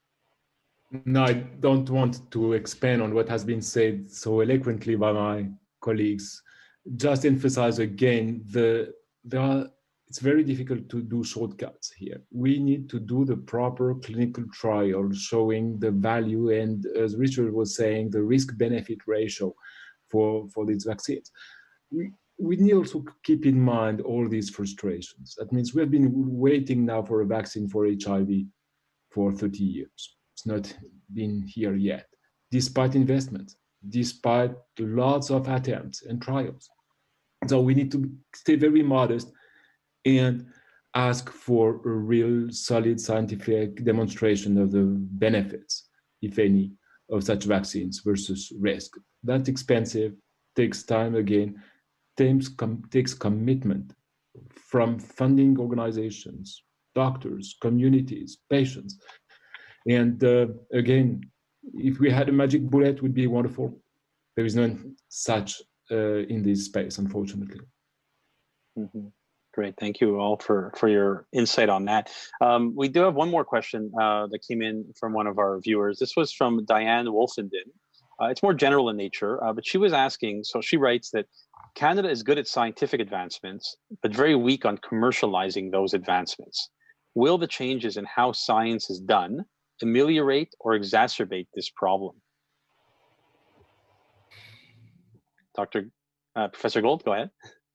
No, I don't want to expand on what has been said so eloquently by my colleagues. Just emphasize again, the, there are, it's very difficult to do shortcuts here. We need to do the proper clinical trial showing the value and, as Richard was saying, the risk-benefit ratio for, for these vaccines. We, we need also to keep in mind all these frustrations. That means we have been waiting now for a vaccine for H I V for thirty years. It's not been here yet, despite investments, despite lots of attempts and trials. So we need to stay very modest and ask for a real solid scientific demonstration of the benefits, if any, of such vaccines versus risk. That's expensive, takes time again, takes, com- takes commitment from funding organizations, doctors, communities, patients. And uh, again, if we had a magic bullet, it would be wonderful. There is none such uh, in this space, unfortunately. Mm-hmm. Great, thank you all for, for your insight on that. Um, we do have one more question uh, that came in from one of our viewers. This was from Diane Wolfenden. Uh, it's more general in nature, uh, but she was asking, so she writes that Canada is good at scientific advancements, but very weak on commercializing those advancements. Will the changes in how science is done ameliorate or exacerbate this problem? Doctor Uh, Professor Gold, go ahead.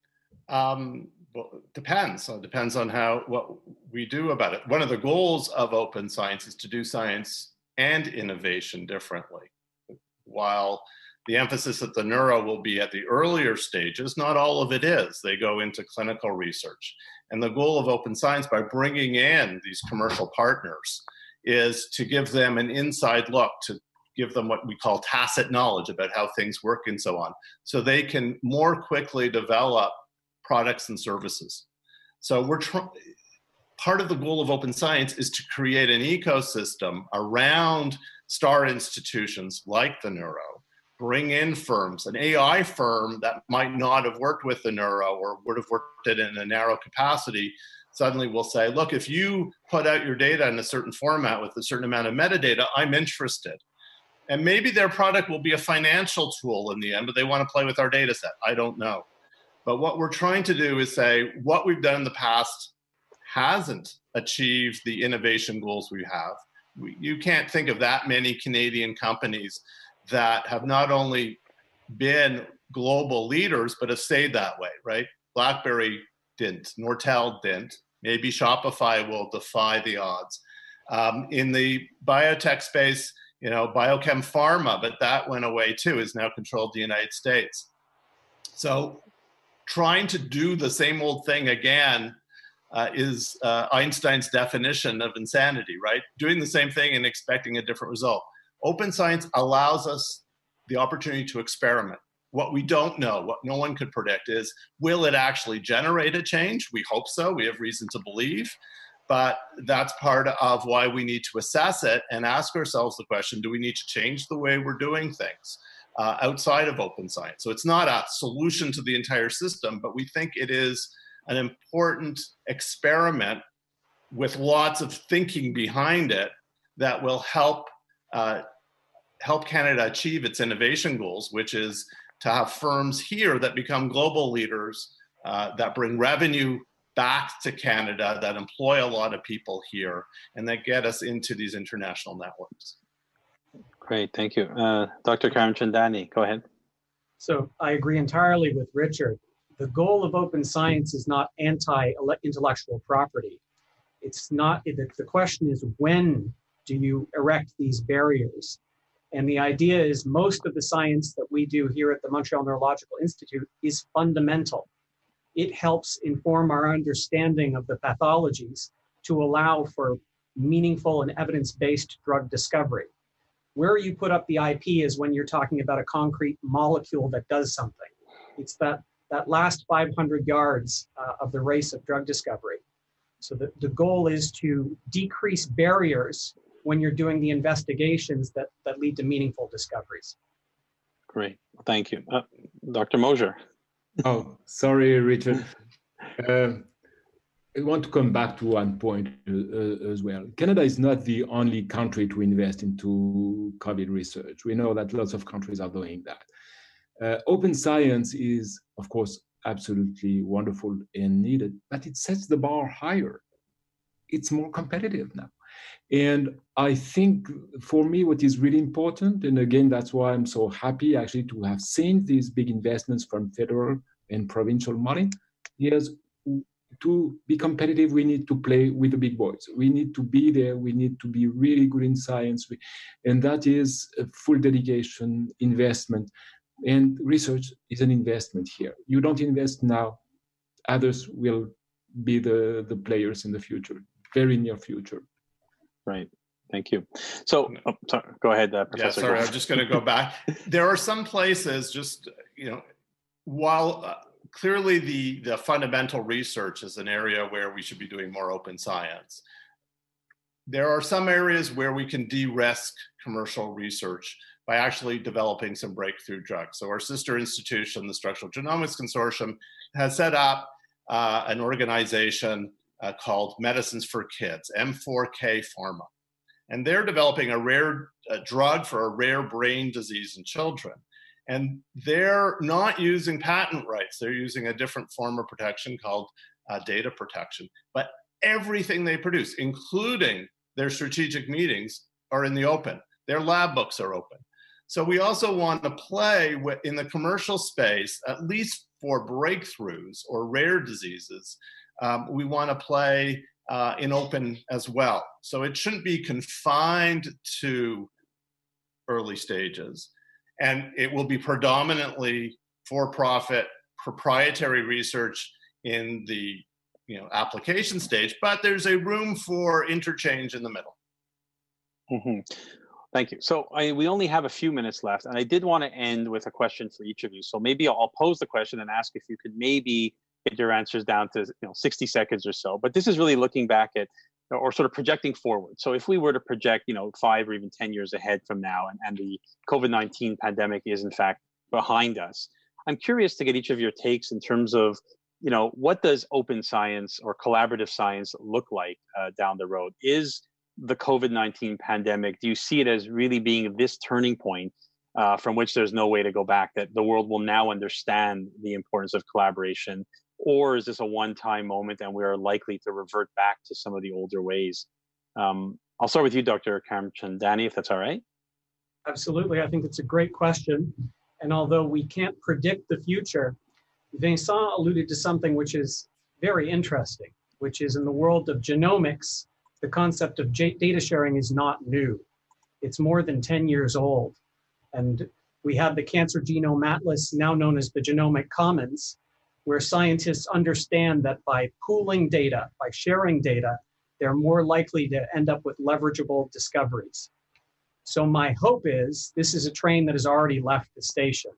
Um, well, it depends. So it depends on how what we do about it. One of the goals of open science is to do science and innovation differently. While the emphasis at the Neuro will be at the earlier stages, not all of it is. They go into clinical research. And the goal of open science, by bringing in these commercial partners, is to give them an inside look, to give them what we call tacit knowledge about how things work and so on, so they can more quickly develop products and services. So we're tr- part of the goal of open science is to create an ecosystem around star institutions like the Neuro, bring in firms, an A I firm that might not have worked with the Neuro or would have worked it in a narrow capacity, suddenly will say, look, if you put out your data in a certain format with a certain amount of metadata, I'm interested. And maybe their product will be a financial tool in the end, but they want to play with our data set. I don't know. But what we're trying to do is say what we've done in the past hasn't achieved the innovation goals we have. We, you can't think of that many Canadian companies that have not only been global leaders, but have stayed that way, right? BlackBerry didn't, Nortel didn't. Maybe Shopify will defy the odds. Um, in the biotech space, you know, Biochem Pharma, but that went away too, is now controlled the United States. So trying to do the same old thing again uh, is uh, Einstein's definition of insanity, right? Doing the same thing and expecting a different result. Open science allows us the opportunity to experiment. What we don't know, what no one could predict is, will it actually generate a change? We hope so. We have reason to believe. But that's part of why we need to assess it and ask ourselves the question, do we need to change the way we're doing things? uh, outside of open science. So it's not a solution to the entire system, but we think it is an important experiment with lots of thinking behind it that will help uh, help Canada achieve its innovation goals, which is to have firms here that become global leaders, uh, that bring revenue back to Canada, that employ a lot of people here, and that get us into these international networks. Great, thank you. Uh, Doctor Karamchandani, go ahead. So I agree entirely with Richard. The goal of open science is not anti-intellectual property. It's not, the, the question is, when do you erect these barriers? And the idea is most of the science that we do here at the Montreal Neurological Institute is fundamental. It helps inform our understanding of the pathologies to allow for meaningful and evidence-based drug discovery. Where you put up the I P is when you're talking about a concrete molecule that does something. It's that, that last five hundred yards uh, of the race of drug discovery. So the, the goal is to decrease barriers when you're doing the investigations that, that lead to meaningful discoveries. Great, thank you. Uh, Doctor Mosier. Oh, sorry, Richard. Uh, I want to come back to one point uh, as well. Canada is not the only country to invest into COVID research. We know that lots of countries are doing that. Uh, open science is, of course, absolutely wonderful and needed, but it sets the bar higher. It's more competitive now. And I think for me, what is really important, and again, that's why I'm so happy actually to have seen these big investments from federal and provincial money, is to be competitive, we need to play with the big boys. We need to be there. We need to be really good in science. And that is a full dedication, investment. And research is an investment here. You don't invest now, others will be the, the players in the future, very near future. Right. Thank you. So, oh, sorry, go ahead, uh, Professor. Yeah, sorry, I'm just going to go back. There are some places, just, you know, while uh, clearly the, the fundamental research is an area where we should be doing more open science, there are some areas where we can de-risk commercial research by actually developing some breakthrough drugs. So our sister institution, the Structural Genomics Consortium, has set up uh, an organization uh, called Medicines for Kids, M four K Pharma. And they're developing a rare a drug for a rare brain disease in children. And they're not using patent rights. They're using a different form of protection called uh, data protection. But everything they produce, including their strategic meetings, are in the open. Their lab books are open. So we also want to play in the commercial space, at least for breakthroughs or rare diseases. Um, we want to play uh, in open as well. So it shouldn't be confined to early stages. And it will be predominantly for-profit proprietary research in the you know, application stage, but there's a room for interchange in the middle. Mm-hmm. Thank you. So I, we only have a few minutes left, and I did want to end with a question for each of you. So maybe I'll pose the question and ask if you could maybe get your answers down to you know sixty seconds or so. But this is really looking back at, or sort of projecting forward. So if we were to project, you know, five or even ten years ahead from now, and, and the COVID nineteen pandemic is in fact behind us, I'm curious to get each of your takes in terms of, you know, what does open science or collaborative science look like uh, down the road? Is the COVID nineteen pandemic, do you see it as really being this turning point uh, from which there's no way to go back, that the world will now understand the importance of collaboration? Or is this a one-time moment and we are likely to revert back to some of the older ways? Um, I'll start with you, Doctor Karamchandani, if that's all right. Absolutely. I think it's a great question. And although we can't predict the future, Vincent alluded to something which is very interesting, which is in the world of genomics, the concept of data sharing is not new. It's more than ten years old. And we have the Cancer Genome Atlas, now known as the Genomic Commons, where scientists understand that by pooling data, by sharing data, they're more likely to end up with leverageable discoveries. So my hope is, this is a train that has already left the station.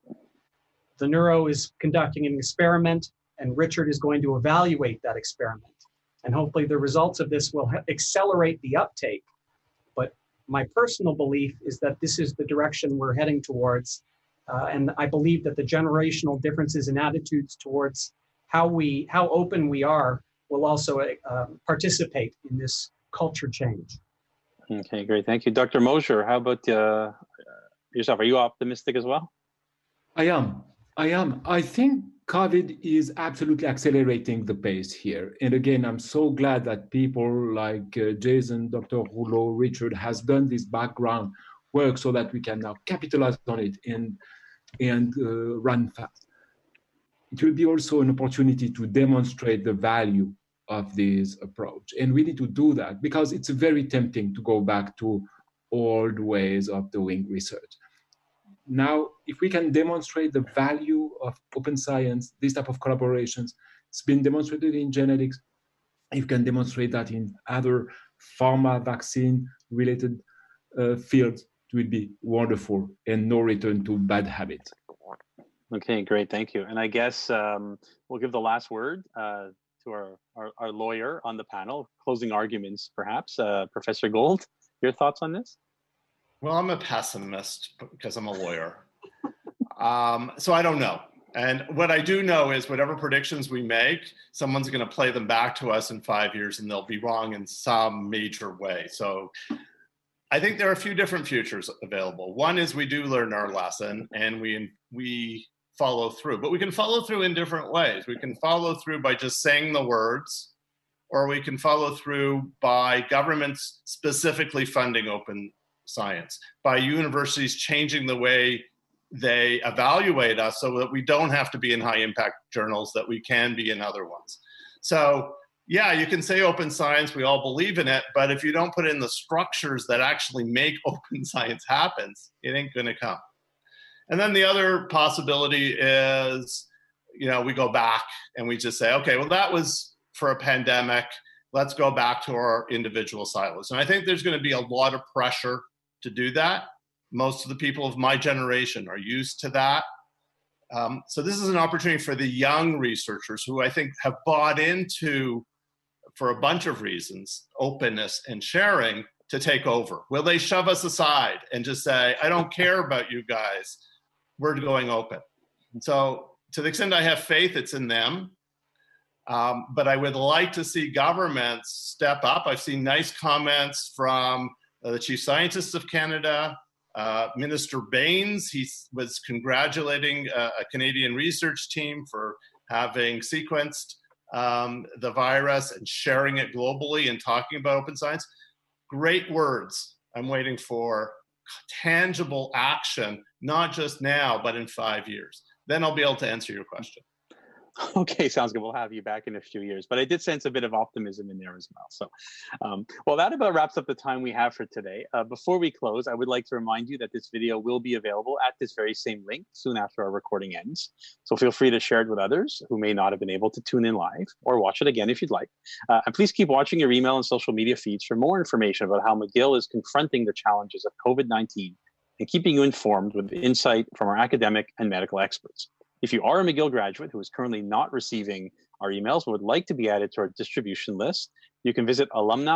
The Neuro is conducting an experiment, and Richard is going to evaluate that experiment. And hopefully the results of this will accelerate the uptake. But my personal belief is that this is the direction we're heading towards, Uh, and I believe that the generational differences in attitudes towards how we, how open we are will also uh, participate in this culture change. Okay, great. Thank you. Doctor Mosier, how about uh, yourself? Are you optimistic as well? I am. I am. I think COVID is absolutely accelerating the pace here. And again, I'm so glad that people like uh, Jason, Doctor Rouleau, Richard has done this background work so that we can now capitalize on it and, and uh, run fast. It will be also an opportunity to demonstrate the value of this approach. And we need to do that because it's very tempting to go back to old ways of doing research. Now, if we can demonstrate the value of open science, this type of collaborations, it's been demonstrated in genetics. If you can demonstrate that in other pharma vaccine related uh, fields, it will be wonderful and no return to bad habits. Okay, great. Thank you. And I guess um, we'll give the last word uh, to our, our, our lawyer on the panel, closing arguments, perhaps. Uh, Professor Gold, your thoughts on this? Well, I'm a pessimist because I'm a lawyer. Um, so I don't know. And what I do know is whatever predictions we make, someone's going to play them back to us in five years and they'll be wrong in some major way. So I think there are a few different futures available. One is we do learn our lesson and we, we follow through, but we can follow through in different ways. We can follow through by just saying the words, or we can follow through by governments specifically funding open science, by universities changing the way they evaluate us so that we don't have to be in high impact journals, that we can be in other ones. So yeah, you can say open science, we all believe in it, but if you don't put in the structures that actually make open science happen, it ain't gonna come. And then the other possibility is, you know, we go back and we just say, okay, well that was for a pandemic, let's go back to our individual silos. And I think there's gonna be a lot of pressure to do that. Most of the people of my generation are used to that. Um, so this is an opportunity for the young researchers who I think have bought into, for a bunch of reasons, openness and sharing, to take over. Will they shove us aside and just say, I don't care about you guys, we're going open. And so to the extent I have faith, it's in them. Um, but I would like to see governments step up. I've seen nice comments from uh, the Chief Scientist of Canada, uh, Minister Baines. He was congratulating a, a Canadian research team for having sequenced um, the virus and sharing it globally and talking about open science. Great words. I'm waiting for tangible action, not just now, but in five years. Then I'll be able to answer your question. Okay, sounds good. We'll have you back in a few years. But I did sense a bit of optimism in there as well. So, um, well, that about wraps up the time we have for today. Uh, before we close, I would like to remind you that this video will be available at this very same link soon after our recording ends. So feel free to share it with others who may not have been able to tune in live, or watch it again if you'd like. Uh, and please keep watching your email and social media feeds for more information about how McGill is confronting the challenges of COVID nineteen and keeping you informed with insight from our academic and medical experts. If you are a McGill graduate who is currently not receiving our emails but would like to be added to our distribution list, you can visit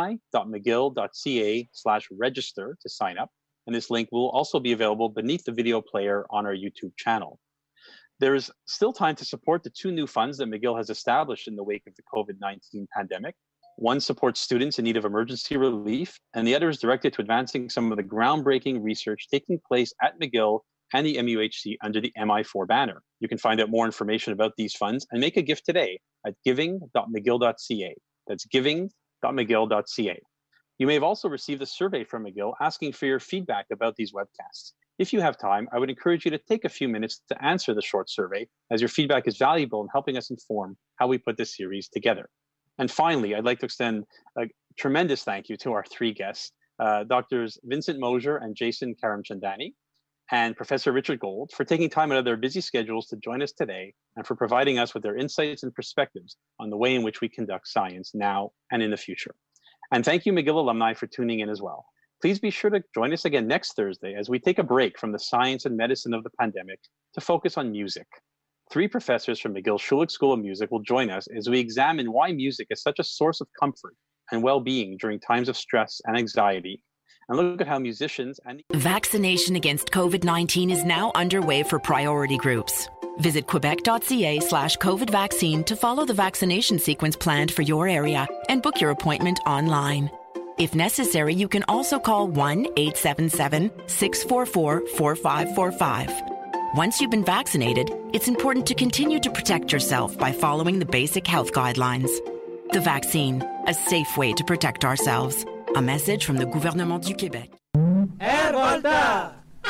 alumni.mcgill.ca slash register to sign up. And this link will also be available beneath the video player on our YouTube channel. There is still time to support the two new funds that McGill has established in the wake of the COVID nineteen pandemic. One supports students in need of emergency relief, and the other is directed to advancing some of the groundbreaking research taking place at McGill and the M U H C under the M I four banner. You can find out more information about these funds and make a gift today at giving dot mcgill dot c a. That's giving dot mcgill dot c a. You may have also received a survey from McGill asking for your feedback about these webcasts. If you have time, I would encourage you to take a few minutes to answer the short survey, as your feedback is valuable in helping us inform how we put this series together. And finally, I'd like to extend a tremendous thank you to our three guests, uh, Doctors Vincent Mosier and Jason Karamchandani, and Professor Richard Gold, for taking time out of their busy schedules to join us today and for providing us with their insights and perspectives on the way in which we conduct science now and in the future. And thank you, McGill alumni, for tuning in as well. Please be sure to join us again next Thursday as we take a break from the science and medicine of the pandemic to focus on music. Three professors from McGill Schulich School of Music will join us as we examine why music is such a source of comfort and well-being during times of stress and anxiety, and look at how musicians and Vaccination against COVID nineteen is now underway for priority groups. Visit quebec.ca slash COVID vaccine to follow the vaccination sequence planned for your area and book your appointment online. If necessary, you can also call one eight seven seven, six four four, four five four five. Once you've been vaccinated, it's important to continue to protect yourself by following the basic health guidelines. The vaccine, a safe way to protect ourselves. A message from the Gouvernement du Québec. Air Volta!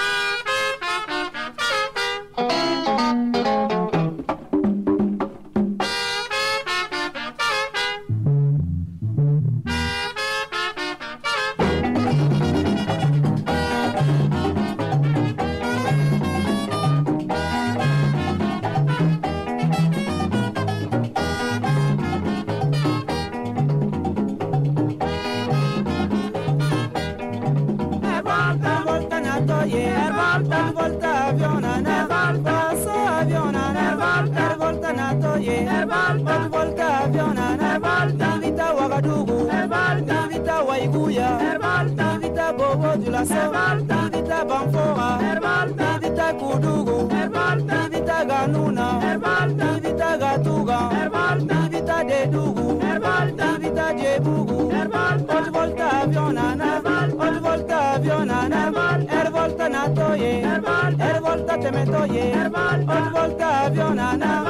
Invita Banfora, invita Kudugu, invita Ganuna, invita Gatuga, invita Dedugu, invita Jebugu, Hot Volta Avionana, Hot Volta Avionana, Air Volta Natoye, Air Volta Temetoye, Hot Volta Avionana.